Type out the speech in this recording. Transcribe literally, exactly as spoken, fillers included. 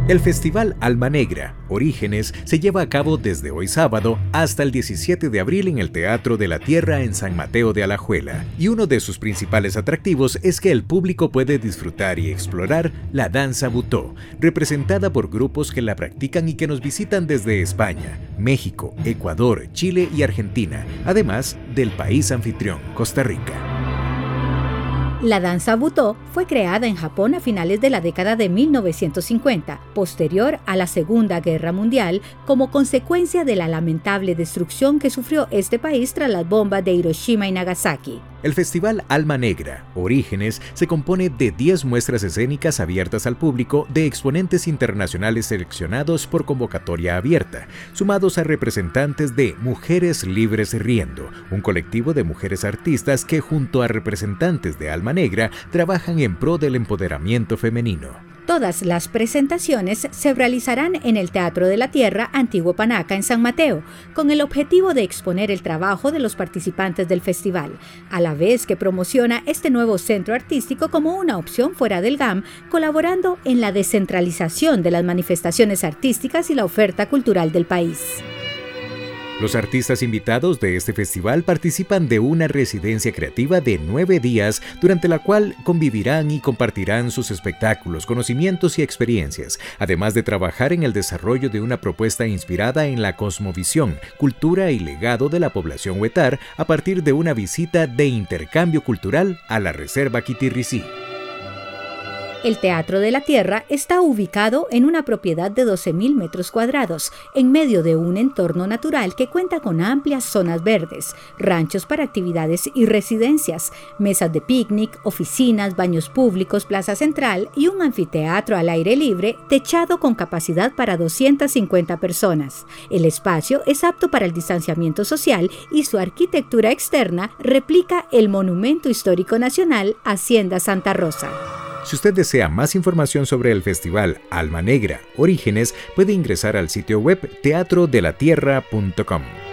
El Festival Alma Negra, Orígenes, se lleva a cabo desde hoy sábado hasta el diecisiete de abril en el Teatro de la Tierra en San Mateo de Alajuela, y uno de sus principales atractivos es que el público puede disfrutar y explorar la danza butó, representada por grupos que la practican y que nos visitan desde España, México, Ecuador, Chile y Argentina, además del país anfitrión, Costa Rica. La danza butó fue creada en Japón a finales de la década de mil novecientos cincuenta, posterior a la Segunda Guerra Mundial, como consecuencia de la lamentable destrucción que sufrió este país tras las bombas de Hiroshima y Nagasaki. El Festival Alma Negra, Orígenes, se compone de diez muestras escénicas abiertas al público de exponentes internacionales seleccionados por convocatoria abierta, sumados a representantes de Mujeres Libres Riendo, un colectivo de mujeres artistas que junto a representantes de Alma Negra trabajan en pro del empoderamiento femenino. Todas las presentaciones se realizarán en el Teatro de la Tierra Antiguo Panaca en San Mateo, con el objetivo de exponer el trabajo de los participantes del festival, a la vez que promociona este nuevo centro artístico como una opción fuera del G A M, colaborando en la descentralización de las manifestaciones artísticas y la oferta cultural del país. Los artistas invitados de este festival participan de una residencia creativa de nueve días, durante la cual convivirán y compartirán sus espectáculos, conocimientos y experiencias, además de trabajar en el desarrollo de una propuesta inspirada en la cosmovisión, cultura y legado de la población huetar a partir de una visita de intercambio cultural a la Reserva Quitirricí. El Teatro de la Tierra está ubicado en una propiedad de doce mil metros cuadrados, en medio de un entorno natural que cuenta con amplias zonas verdes, ranchos para actividades y residencias, mesas de picnic, oficinas, baños públicos, plaza central y un anfiteatro al aire libre techado con capacidad para doscientas cincuenta personas. El espacio es apto para el distanciamiento social y su arquitectura externa replica el Monumento Histórico Nacional Hacienda Santa Rosa. Si usted desea más información sobre el Festival Alma Negra, Orígenes, puede ingresar al sitio web teatro de la tierra punto com.